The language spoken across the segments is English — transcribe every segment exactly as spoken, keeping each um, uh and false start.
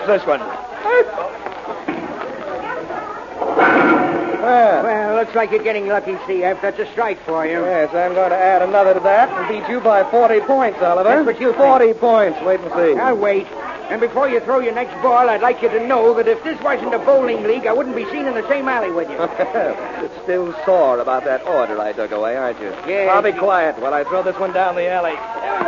this one. Well, well, looks like you're getting lucky, C F. That's a strike for you. Yes, I'm going to add another to that and beat you by forty points, Oliver. That's what you think. forty points. Wait and see. I'll wait. And before you throw your next ball, I'd like you to know that if this wasn't a bowling league, I wouldn't be seen in the same alley with you. You're still sore about that order I took away, aren't you? Yes. I'll be quiet while I throw this one down the alley.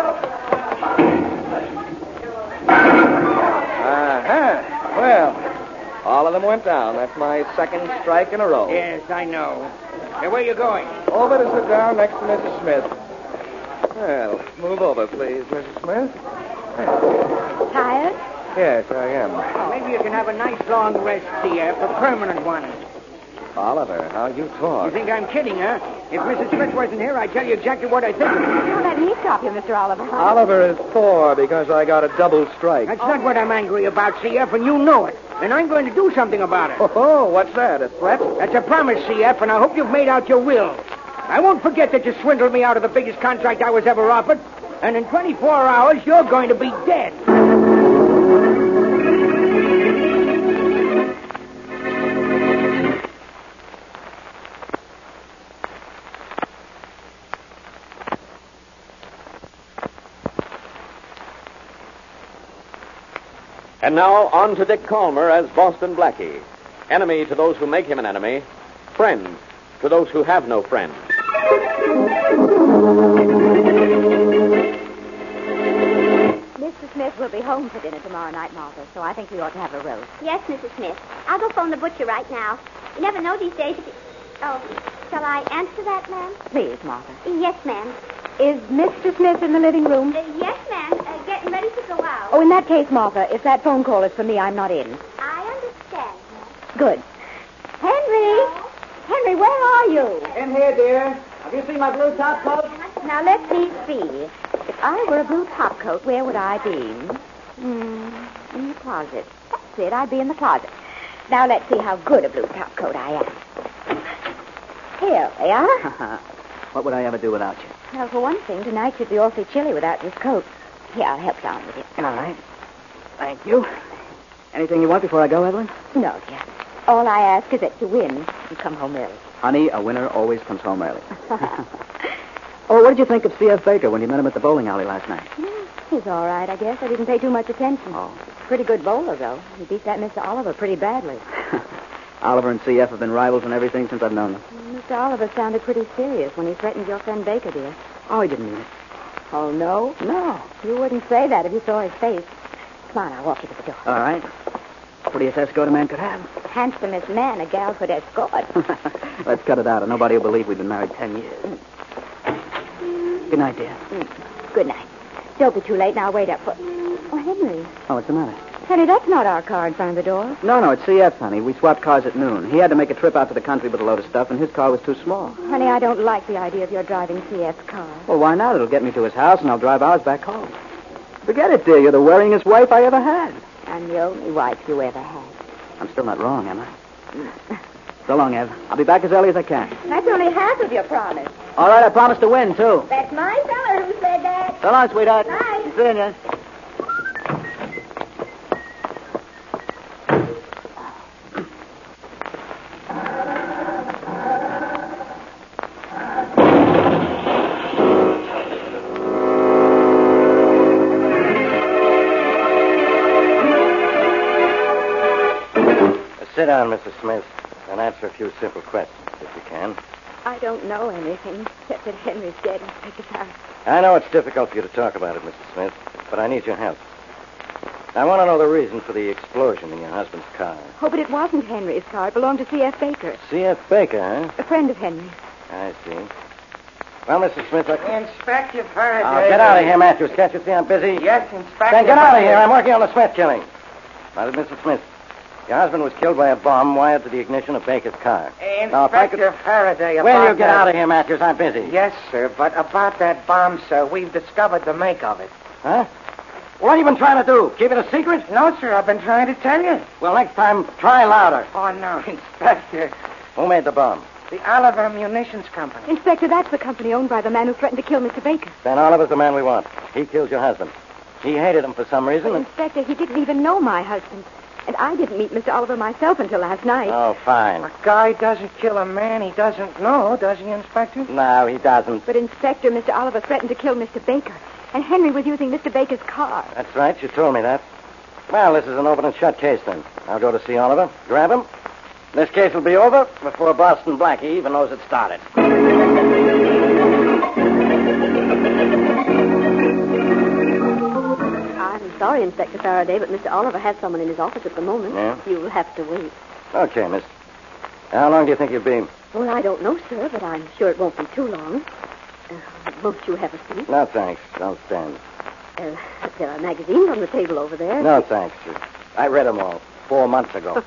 Uh-huh. Well, all of them went down. That's my second strike in a row. Yes, I know. Now, where you going? Over to sit down next to Missus Smith. Well, move over, please, Missus Smith. Tired? Yes, I am. Maybe you can have a nice long rest, C F, a permanent one. Oliver, how you You talk. think I'm kidding, huh? If Missus Smith wasn't here, I'd tell you exactly what I think. Don't let me stop you, Mister Oliver. Oliver is sore because I got a double strike. That's not what I'm angry about, C F, and you know it. And I'm going to do something about it. Oh, what's that, a threat? That's a promise, C F, and I hope you've made out your will. I won't forget that you swindled me out of the biggest contract I was ever offered. And in twenty-four hours, you're going to be dead. And now, on to Dick Calmer as Boston Blackie. Enemy to those who make him an enemy. Friend to those who have no friend. Mister Smith will be home for dinner tomorrow night, Martha, so I think we ought to have a roast. Yes, Missus Smith. I'll go phone the butcher right now. You never know these days if he... Oh, shall I answer that, ma'am? Please, Martha. Yes, ma'am. Is Mister Smith in the living room? Uh, yes, ma'am. Uh, getting ready to go out. Oh, in that case, Martha, if that phone call is for me, I'm not in. I understand, ma'am. Good. Henry! Henry, where are you? In here, dear. Have you seen my blue top coat? Now, let me see. If I were a blue top coat, where would I be? Hmm, in the closet. That's it, I'd be in the closet. Now, let's see how good a blue top coat I am. Here we are. What would I ever do without you? Well, for one thing, tonight you'd be awfully chilly without this coat. Here, I'll help you on with it. All right. Thank you. Anything you want before I go, Evelyn? No, dear. All I ask is that you win and come home early. Honey, a winner always comes home early. Oh, what did you think of C F. Baker when you met him at the bowling alley last night? Mm, he's all right, I guess. I didn't pay too much attention. Oh. Pretty good bowler, though. He beat that Mister Oliver pretty badly. Oliver and C F have been rivals and everything since I've known them. Mister Oliver sounded pretty serious when he threatened your friend Baker, dear. Oh, he didn't mean it. Oh, no? No. You wouldn't say that if you saw his face. Come on, I'll walk you to the door. All right. Prettiest escort a man could have. Handsomest man a gal could escort. Let's cut it out, or nobody will believe we've been married ten years. Mm. Good night, dear. Mm. Good night. Don't be too late, and I'll wait up for... Oh, Henry. Oh, what's the matter? Henry, that's not our car in front of the door. No, no, it's C F's, honey. We swapped cars at noon. He had to make a trip out to the country with a load of stuff, and his car was too small. Honey, I don't like the idea of your driving C F's car. Well, why not? It'll get me to his house, and I'll drive ours back home. Forget it, dear. You're the wearingest wife I ever had. I'm the only wife you ever had. I'm still not wrong, am I? So long, Ev. I'll be back as early as I can. That's only half of your promise. All right, I promise to win, too. That's my feller who said that. So long, sweetheart. Bye. See you. Sit down, Missus Smith, and answer a few simple questions, if you can. I don't know anything except that Henry's dead in Baker's house. I know it's difficult for you to talk about it, Missus Smith, but I need your help. I want to know the reason for the explosion in your husband's car. Oh, but it wasn't Henry's car. It belonged to C F. Baker, C F. Baker, huh? a friend of Henry's. I see. Well, Missus Smith, I... Inspector Faraday. Oh, get out of here, Matthews. Can't you see I'm busy? Yes, Inspector. Then get out of here. I'm working on the Smith killing. Now, Missus Smith, your husband was killed by a bomb wired to the ignition of Baker's car. Hey, Now, if I could- Inspector Faraday, about Will you get that... out of here, Matthews? I'm busy. Yes, sir, but about that bomb, sir, we've discovered the make of it. Huh? What have you been trying to do? Keep it a secret? No, sir, I've been trying to tell you. Well, next time, try louder. Oh, no, Inspector. Who made the bomb? The Oliver Munitions Company. Inspector, that's the company owned by the man who threatened to kill Mister Baker. Then Oliver's the man we want. He killed your husband. He hated him for some reason. But, and- Inspector, he didn't even know my husband. And I didn't meet Mister Oliver myself until last night. Oh, fine. A guy doesn't kill a man he doesn't know, does he, Inspector? No, he doesn't. But, Inspector, Mister Oliver threatened to kill Mister Baker. And Henry was using Mister Baker's car. That's right. You told me that. Well, this is an open and shut case, then. I'll go to see Oliver, grab him. This case will be over before Boston Blackie even knows it started. I'm sorry, Inspector Faraday, but Mister Oliver has someone in his office at the moment. Yeah? You'll have to wait. Okay, miss. How long do you think you'll be? Well, I don't know, sir, but I'm sure it won't be too long. Uh, won't you have a seat? No, thanks. I'll stand. Uh, there are magazines on the table over there. No, thanks. I read them all four months ago.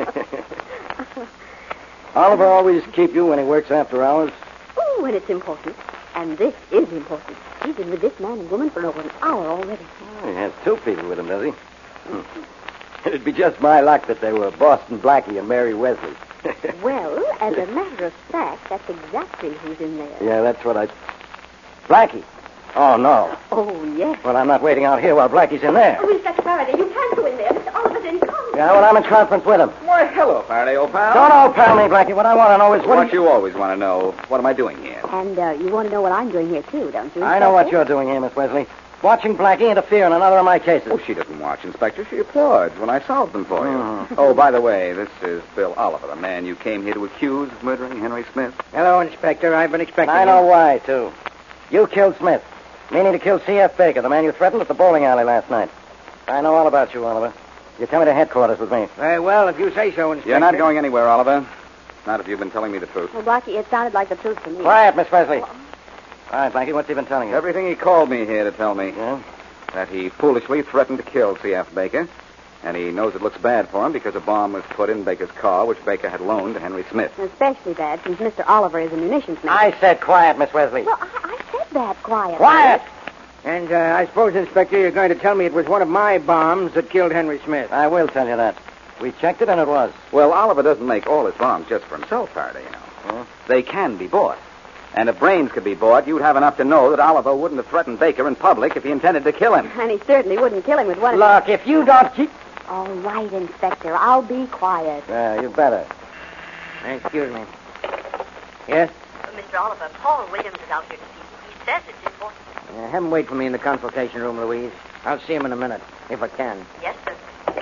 Oliver always keep you when he works after hours? Oh, and it's important. And this is important. He's been with this man and woman for over an hour already. Oh, he has two people with him, does he? Hmm. It'd be just my luck that they were Boston Blackie and Mary Wesley. Well, as a matter of fact, that's exactly who's in there. Yeah, that's what I... Blackie? Oh, no. Oh, yes. Well, I'm not waiting out here while Blackie's in there. Oh, Inspector Faraday, you can't go in there. Mister Oliver's in conference. Yeah, well, I'm in conference with him. Why, hello, Faraday, old pal. Don't old pal me, Blackie. What I want to know is what... What you always want to know. What am I doing here? And uh, you want to know what I'm doing here, too, don't you, I know what Inspector? you're doing here, Miss Wesley. Watching Blackie interfere in another of my cases. Oh, she doesn't watch, Inspector. She applauds when I solve them for you. Mhm. Oh, by the way, this is Bill Oliver, the man you came here to accuse of murdering Henry Smith. Hello, Inspector. I've been expecting I you. know why, too. You killed Smith, meaning to kill C F. Baker, the man you threatened at the bowling alley last night. I know all about you, Oliver. You come to headquarters with me. Very well, if you say so, Inspector. You're not going anywhere, Oliver. Not if you've been telling me the truth. Well, Blackie, it sounded like the truth to me. Quiet, Miss Wesley. All right, Blackie, what's he been telling you? Everything he called me here to tell me. Yeah? That he foolishly threatened to kill C F. Baker. And he knows it looks bad for him because a bomb was put in Baker's car, which Baker had loaned to Henry Smith. Especially bad since Mister Oliver is a munitions man. I said quiet, Miss Wesley. Well, I, I said that quietly. Quiet! And uh, I suppose, Inspector, you're going to tell me it was one of my bombs that killed Henry Smith. I will tell you that. We checked it, and it was. Well, Oliver doesn't make all his bombs just for himself, Faraday, you know. Huh? They can be bought. And if brains could be bought, you'd have enough to know that Oliver wouldn't have threatened Baker in public if he intended to kill him. And he certainly wouldn't kill him with one of Look, if you don't keep... All right, Inspector. I'll be quiet. Yeah, you better. Excuse me. Yes? Mister Oliver, Paul Williams is out here to see you. He says it's important. Uh, have him wait for me in the consultation room, Louise. I'll see him in a minute, if I can. Yes, sir.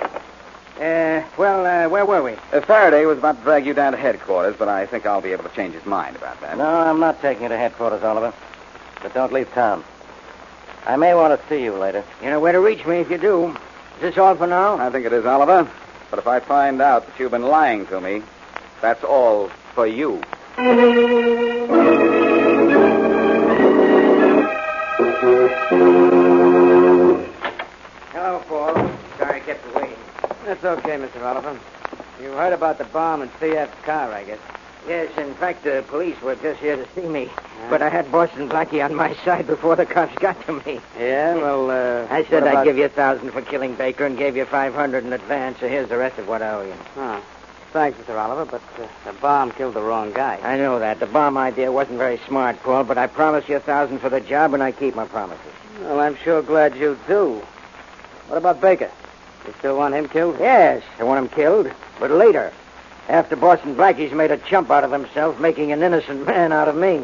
Uh, well, uh, where were we? Uh, Faraday was about to drag you down to headquarters, but I think I'll be able to change his mind about that. No, I'm not taking you to headquarters, Oliver. But don't leave town. I may want to see you later. You know where to reach me if you do. Is this all for now? I think it is, Oliver. But if I find out that you've been lying to me, that's all for you. Hello, Paul. Sorry I kept you waiting. That's okay, Mister Oliver. You heard about the bomb in C F's car, I guess. Yes, in fact, the police were just here to see me. But I had Boston Blackie on my side before the cops got to me. Yeah, well, uh... I said what I'd about- give you a thousand for killing Baker and gave you five hundred in advance, so here's the rest of what I owe you. Huh. Thanks, Mister Oliver, but uh, the bomb killed the wrong guy. I know that. The bomb idea wasn't very smart, Paul, but I promised you a thousand for the job, and I keep my promises. Well, I'm sure glad you do. What about Baker? You still want him killed? Yes, I want him killed, but later. After Boston Blackie's made a chump out of himself, making an innocent man out of me.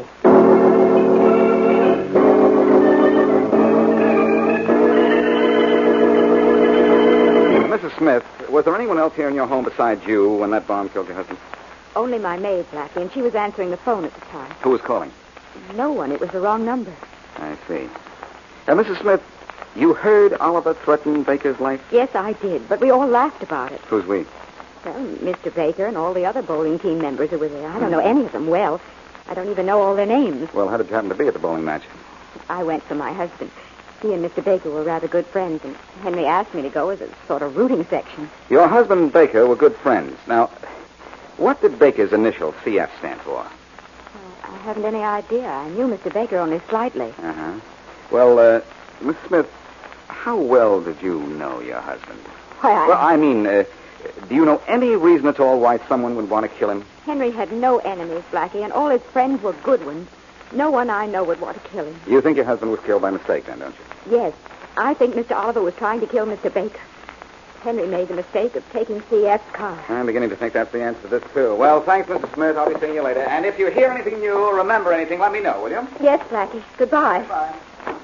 Missus Smith, was there anyone else here in your home besides you when that bomb killed your husband? Only my maid, Blackie, and she was answering the phone at the time. Who was calling? No one. It was the wrong number. I see. Uh, Missus Smith, you heard Oliver threaten Baker's life? Yes, I did, but we all laughed about it. Who's we? Well, Mister Baker and all the other bowling team members who were there. I don't know any of them well. I don't even know all their names. Well, how did you happen to be at the bowling match? I went for my husband. He and Mister Baker were rather good friends, and Henry asked me to go as a sort of rooting section. Your husband and Baker were good friends. Now, what did Baker's initial C F stand for? I haven't any idea. I knew Mister Baker only slightly. Uh-huh. Well, uh, Miss Smith, how well did you know your husband? Why, I... Well, I mean, uh, do you know any reason at all why someone would want to kill him? Henry had no enemies, Blackie, and all his friends were good ones. No one I know would want to kill him. You think your husband was killed by mistake, then, don't you? Yes, I think Mister Oliver was trying to kill Mister Baker. Henry made the mistake of taking C F's car. I'm beginning to think that's the answer to this, too. Well, thanks, Missus Smith. I'll be seeing you later. And if you hear anything new or remember anything, let me know, will you? Yes, Blackie. Goodbye. Bye.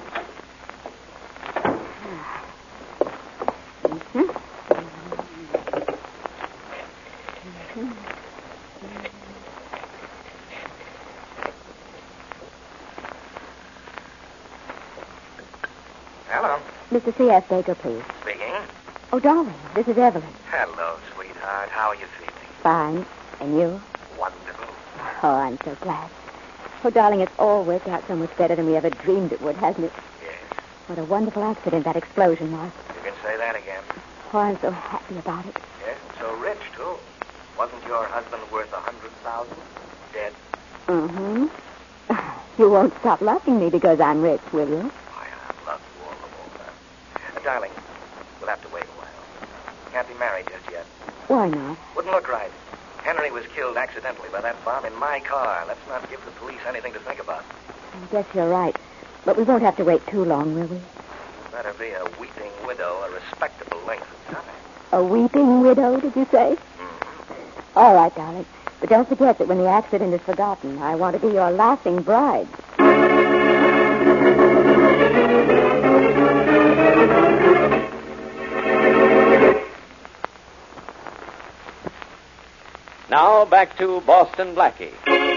Hello. Mister C F. Baker, please. Speaking. Oh, darling, this is Evelyn. Hello, sweetheart. How are you feeling? Fine. And you? Wonderful. Oh, I'm so glad. Oh, darling, it's all worked out so much better than we ever dreamed it would, hasn't it? Yes. What a wonderful accident that explosion was. You can say that again. Oh, I'm so happy about it. Yes, and so rich, too. Wasn't your husband worth a hundred thousand? Dead? Mm-hmm. You won't stop loving me because I'm rich, will you? I love you all the more. Uh, darling, we'll have to wait a while. Can't be married just yet. Why not? Wouldn't look right. Henry was killed accidentally by that bomb in my car. Let's not give the police anything to think about. I guess you're right. But we won't have to wait too long, will we? Better be a weeping widow, a respectable length of time. A weeping widow, did you say? Mm-hmm. All right, darling. But don't forget that when the accident is forgotten, I want to be your laughing bride. Now back to Boston Blackie.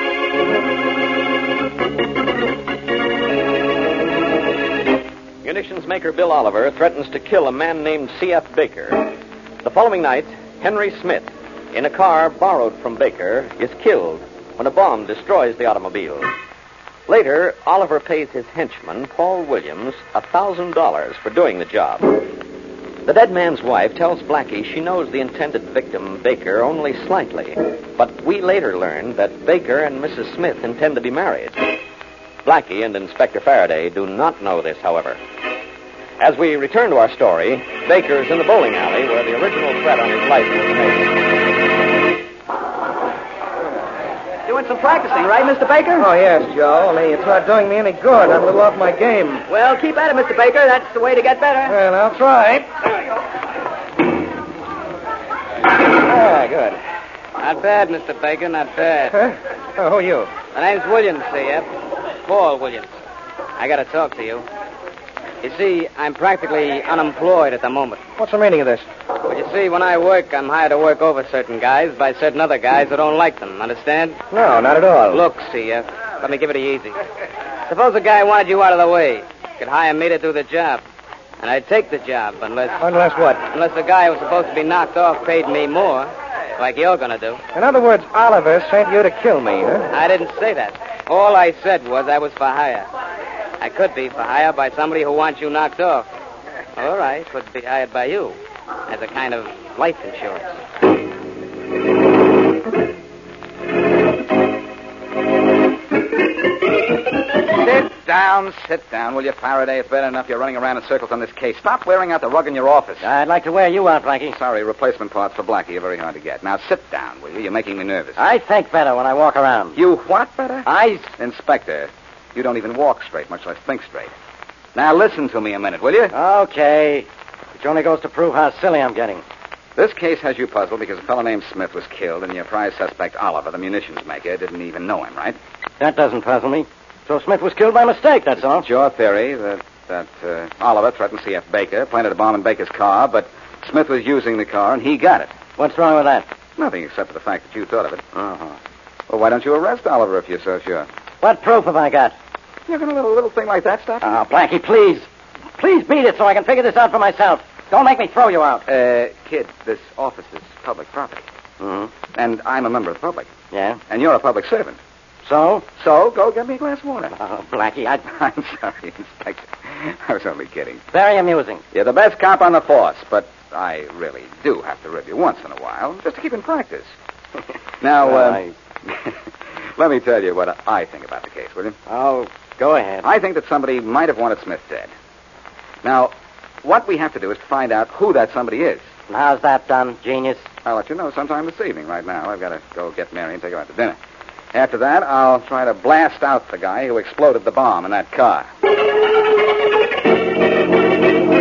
Munitions maker Bill Oliver threatens to kill a man named C F. Baker. The following night, Henry Smith, in a car borrowed from Baker, is killed when a bomb destroys the automobile. Later, Oliver pays his henchman, Paul Williams, a thousand dollars for doing the job. The dead man's wife tells Blackie she knows the intended victim, Baker, only slightly. But we later learn that Baker and Missus Smith intend to be married. Blackie and Inspector Faraday do not know this, however. As we return to our story, Baker's in the bowling alley where the original threat on his life was made. Doing some practicing, right, Mister Baker? Oh, yes, Joe. Only it's not doing me any good. I'm a little off my game. Well, keep at it, Mister Baker. That's the way to get better. Well, I'll try. Ah, good. Not bad, Mister Baker, not bad. Huh? Oh, who are you? My name's Williams, C F. Paul Williams. I gotta talk to you. You see, I'm practically unemployed at the moment. What's the meaning of this? But you see, when I work, I'm hired to work over certain guys by certain other guys who don't like them. Understand? No, not at all. Look, C F, let me give it to you easy. Suppose a guy wanted you out of the way. You could hire me to do the job. And I'd take the job unless... Unless what? Unless the guy who was supposed to be knocked off paid me more, like you're gonna do. In other words, Oliver sent you to kill me, huh? I didn't say that. All I said was I was for hire. I could be for hire by somebody who wants you knocked off. All right, could be hired by you as a kind of life insurance. Sit down, sit down, will you, Faraday? It's bad enough you're running around in circles on this case. Stop wearing out the rug in your office. I'd like to wear you out, Blackie. Sorry, replacement parts for Blackie are very hard to get. Now, sit down, will you? You're making me nervous. I think better when I walk around. You what better? I... Inspector, you don't even walk straight, much less think straight. Now, listen to me a minute, will you? Okay. Which only goes to prove how silly I'm getting. This case has you puzzled because a fellow named Smith was killed, and your prize suspect, Oliver, the munitions maker, didn't even know him, right? That doesn't puzzle me. So Smith was killed by mistake, that's all. It's your theory that, that uh, Oliver threatened C F. Baker, planted a bomb in Baker's car, but Smith was using the car, and he got it. What's wrong with that? Nothing except for the fact that you thought of it. Uh-huh. Well, why don't you arrest Oliver if you're so sure? What proof have I got? You're going to let a little thing like that stop you? Oh, Blackie, please. Please beat it so I can figure this out for myself. Don't make me throw you out. Uh, kid, this office is public property. Mm-hmm. And I'm a member of the public. Yeah? And you're a public servant. So? So, go get me a glass of water. Oh, Blackie, I... I'm sorry, Inspector. I was only kidding. Very amusing. You're the best cop on the force, but I really do have to rib you once in a while, just to keep in practice. Now, Well, uh, I... let me tell you what I think about the case, will you? Oh, go ahead. I think that somebody might have wanted Smith dead. Now, what we have to do is to find out who that somebody is. And how's that done, genius? I'll let you know sometime this evening. Right now, I've got to go get Mary and take her out to dinner. After that, I'll try to blast out the guy who exploded the bomb in that car.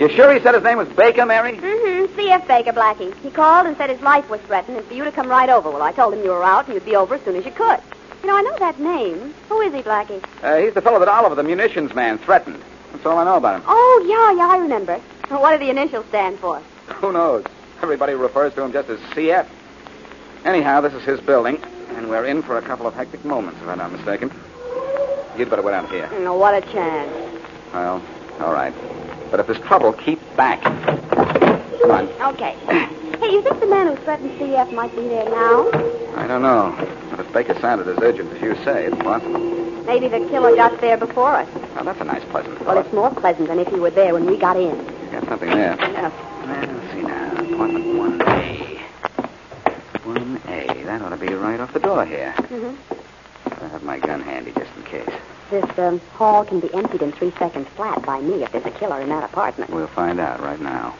You sure he said his name was Baker, Mary? Mm-hmm. C F. Baker, Blackie. He called and said his life was threatened and for you to come right over. Well, I told him you were out and you'd be over as soon as you could. You know, I know that name. Who is he, Blackie? Uh, he's the fellow that Oliver, the munitions man, threatened. That's all I know about him. Oh, yeah, yeah, I remember. What do the initials stand for? Who knows? Everybody refers to him just as C F. Anyhow, this is his building, and we're in for a couple of hectic moments, if I'm not mistaken. You'd better wait out here. No, what a chance. Well, all right. But if there's trouble, keep back. Come on. Okay. Hey, you think the man who threatened C F might be there now? I don't know. But if Baker sounded as urgent as you say, it's possible. Maybe the killer got there before us. Now, that's a nice, pleasant thought. Well, it's more pleasant than if he were there when we got in. You got something there. Yeah. Well, let's see now. Apartment one A. one A. That ought to be right off the door here. Mm-hmm. I'll have my gun handy just in case. This um, hall can be emptied in three seconds flat by me if there's a killer in that apartment. We'll find out right now.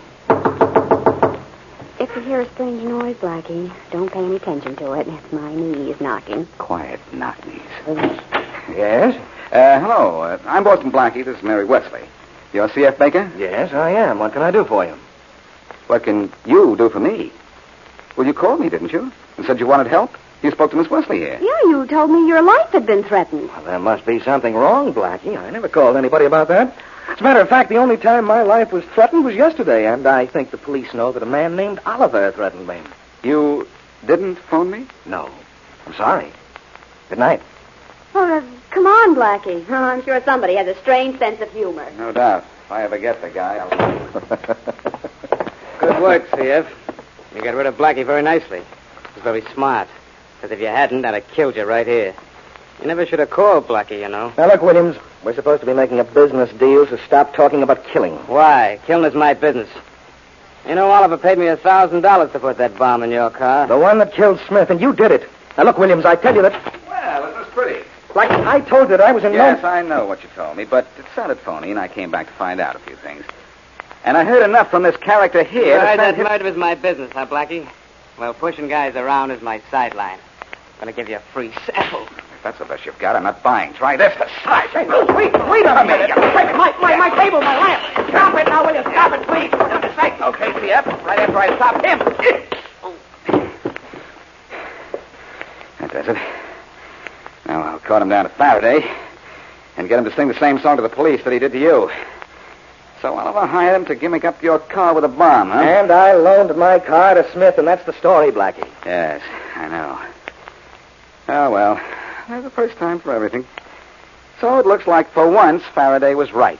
If you hear a strange noise, Blackie, don't pay any attention to it. It's my knees knocking. Quiet knock knees. Oh. Yes? Uh, hello. Uh, I'm Boston Blackie. This is Mary Wesley. You're C F. Baker? Yes, I am. What can I do for you? What can you do for me? Well, you called me, didn't you? And said you wanted help? You spoke to Miss Wesley here. Yeah, you told me your life had been threatened. Well, there must be something wrong, Blackie. I never called anybody about that. As a matter of fact, the only time my life was threatened was yesterday, and I think the police know that a man named Oliver threatened me. You didn't phone me? No. I'm sorry. Good night. Oh, uh, come on, Blackie. Oh, I'm sure somebody has a strange sense of humor. No doubt. If I ever get the guy, I'll... Good work, C F. You got rid of Blackie very nicely. It was very smart. Because if you hadn't, I'd have killed you right here. You never should have called Blackie, you know. Now, look, Williams, we're supposed to be making a business deal, so stop talking about killing. Why? Killing is my business. You know, Oliver paid me a thousand dollars to put that bomb in your car. The one that killed Smith, and you did it. Now, look, Williams, I tell you that... Well, it was pretty. Like I told you that I was in... Yes, no... I know what you told me, but it sounded phony, and I came back to find out a few ththings. And I heard enough from this character here Right, to that him... murder is my business, huh, Blackie? Well, pushing guys around is my sideline. I'm going to give you a free sample. If that's the best you've got, I'm not buying. Try this. The size. Hey, wait, wait a minute. Wait, my, my, my table, my lamp. Stop it now, will you? Stop it, please. For goodness sake. Okay, C F. Right after I stop him. That does it. Now, I'll cart him down to Faraday and get him to sing the same song to the police that he did to you. So Oliver hired him to gimmick up your car with a bomb, huh? And I loaned my car to Smith, and that's the story, Blackie. Yes, I know. Oh, well, there's a first time for everything. So it looks like for once Faraday was right.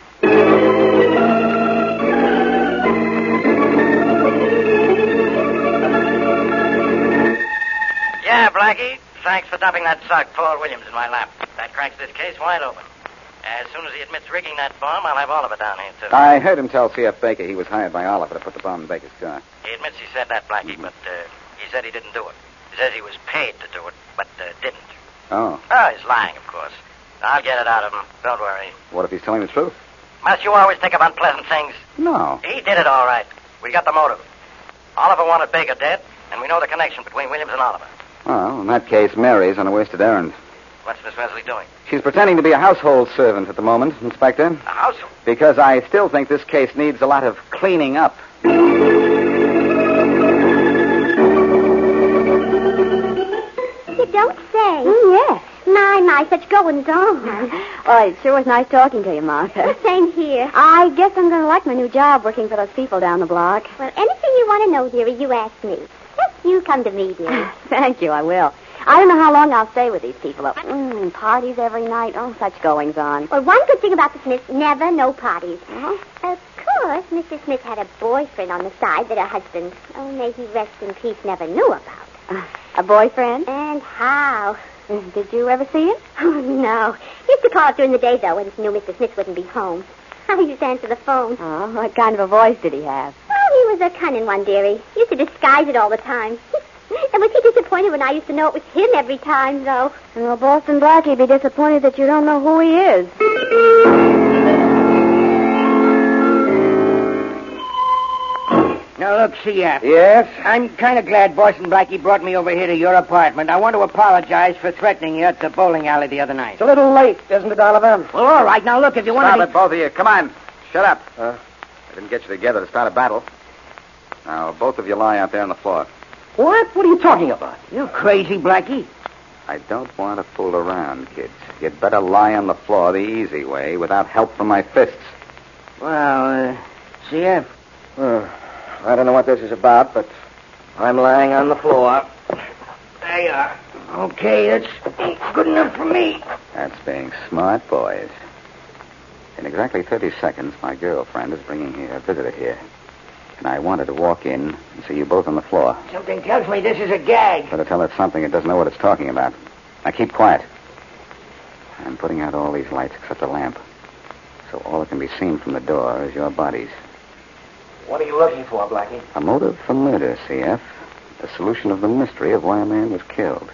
Yeah, Blackie. Thanks for dumping that sock, Paul Williams, in my lap. That cracks this case wide open. As soon as he admits rigging that bomb, I'll have Oliver down here, too. I heard him tell C F. Baker he was hired by Oliver to put the bomb in Baker's car. He admits he said that, Blackie, but uh, he said he didn't do it. He says he was paid to do it, but uh, didn't. Oh. Oh, he's lying, of course. I'll get it out of him. Don't worry. What if he's telling the truth? Must you always think of unpleasant things? No. He did it all right. We got the motive. Oliver wanted Baker dead, and we know the connection between Williams and Oliver. Well, in that case, Mary's on a wasted errand. What's Miss Wesley doing? She's pretending to be a household servant at the moment, Inspector. A household? Because I still think this case needs a lot of cleaning up. You don't say. Mm, yes. My, my, such goings on. Well, it sure was nice talking to you, Martha. Same here. I guess I'm going to like my new job working for those people down the block. Well, anything you want to know, dearie, you ask me. Just you come to me, dearie. Thank you, I will. I don't know how long I'll stay with these people. Mm, parties every night. Oh, such goings on. Well, one good thing about the Smiths, never no parties. Uh-huh. Of course, Missus Smith had a boyfriend on the side that her husband, oh, may he rest in peace, never knew about. Uh, a boyfriend? And how? Did you ever see him? Oh, no. He used to call up during the day, though, when he knew Mister Smith wouldn't be home. I used to answer the phone. Oh, what kind of a voice did he have? Oh, he was a cunning one, dearie. He used to disguise it all the time. And was he disappointed when I used to know it was him every time, though? Well, Boston Blackie'd be disappointed that you don't know who he is. Now, look, C F. Yes? I'm kind of glad Boston Blackie brought me over here to your apartment. I want to apologize for threatening you at the bowling alley the other night. It's a little late, isn't it, Oliver? Well, all right. Now, look, if you want Stop to... it, both of you. Come on. Shut up. Uh, I didn't get you together to start a battle. Now, both of you lie out there on the floor. What? What are you talking about? You crazy, Blackie? I don't want to fool around, kids. You'd better lie on the floor the easy way without help from my fists. Well, uh, C F? Uh, I don't know what this is about, but I'm lying on the floor. There you are. Okay, that's good enough for me. That's being smart, boys. In exactly thirty seconds, my girlfriend is bringing here a visitor here. And I wanted to walk in and see you both on the floor. Something tells me this is a gag. Better tell it something it doesn't know what it's talking about. Now keep quiet. I'm putting out all these lights except the lamp. So all that can be seen from the door is your bodies. What are you looking for, Blackie? A motive for murder, C F. A solution of the mystery of why a man was killed.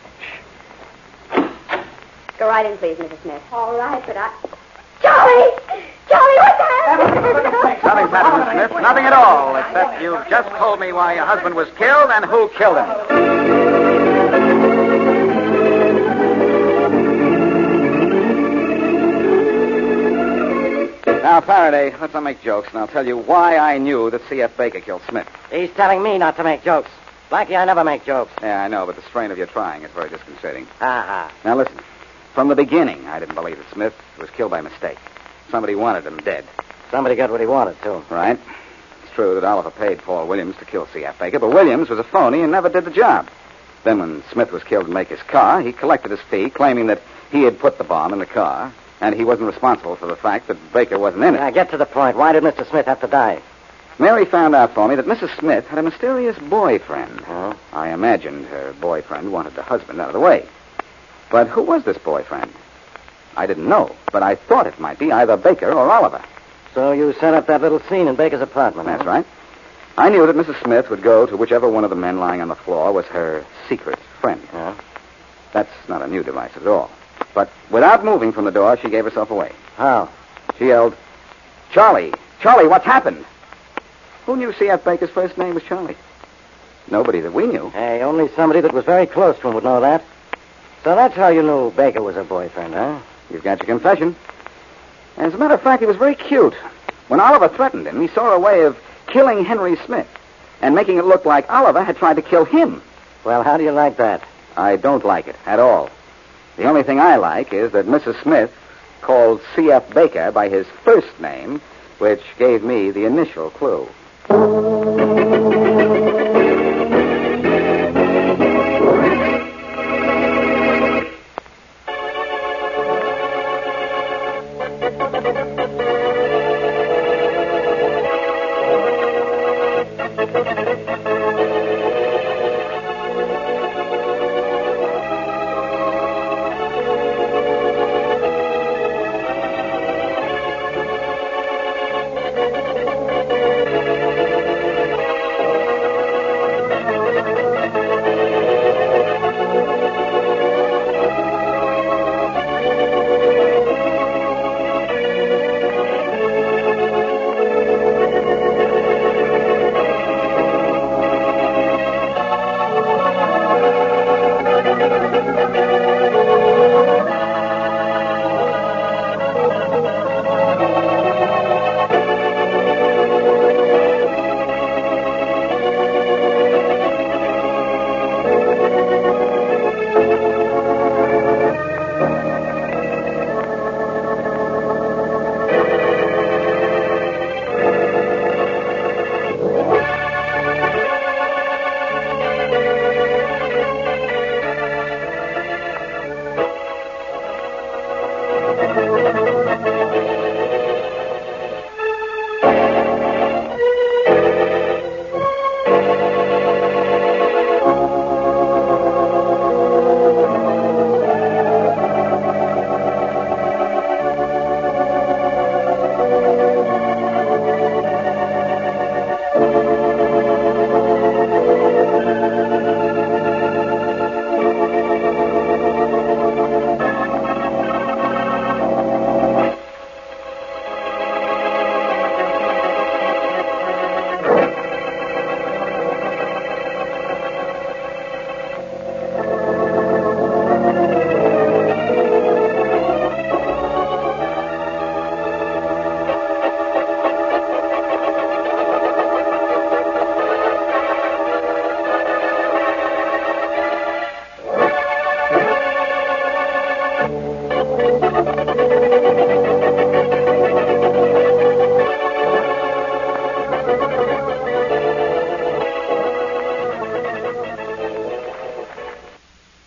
Go right in, please, Missus Smith. All right, but I... Charlie! Charlie, what's happened? Nothing's happened, Miss Smith. Nothing at all, except you've just told me why your husband was killed and who killed him. Now, Faraday, let's not make jokes, and I'll tell you why I knew that C F. Baker killed Smith. He's telling me not to make jokes. Blackie, I never make jokes. Yeah, I know, but the strain of your trying is very disconcerting. Ha-ha. Now, listen. From the beginning, I didn't believe that Smith was killed by mistake. Somebody wanted him dead. Somebody got what he wanted, too. Right. It's true that Oliver paid Paul Williams to kill C F. Baker, but Williams was a phony and never did the job. Then when Smith was killed in Baker's car, he collected his fee, claiming that he had put the bomb in the car, and he wasn't responsible for the fact that Baker wasn't in it. Now, get to the point. Why did Mister Smith have to die? Mary found out for me that Missus Smith had a mysterious boyfriend. Oh? I imagined her boyfriend wanted the husband out of the way. But who was this boyfriend? I didn't know, but I thought it might be either Baker or Oliver. So you set up that little scene in Baker's apartment, That's huh? right. I knew that Missus Smith would go to whichever one of the men lying on the floor was her secret friend. Yeah. That's not a new device at all. But without moving from the door, she gave herself away. How? She yelled, "Charlie! Charlie, what's happened?" Who knew C F. Baker's first name was Charlie? Nobody that we knew. Hey, only somebody that was very close to him would know that. So that's how you knew Baker was her boyfriend, huh? You've got your confession. As a matter of fact, he was very cute. When Oliver threatened him, he saw a way of killing Henry Smith and making it look like Oliver had tried to kill him. Well, how do you like that? I don't like it at all. The only thing I like is that Missus Smith called C F. Baker by his first name, which gave me the initial clue.